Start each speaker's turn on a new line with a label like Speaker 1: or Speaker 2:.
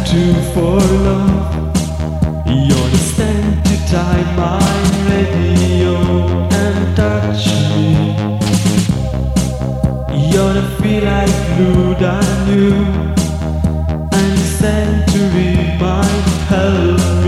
Speaker 1: to for love. You understand to tie my radio and touch me. You wanna feel like glued on you. And send to be my help.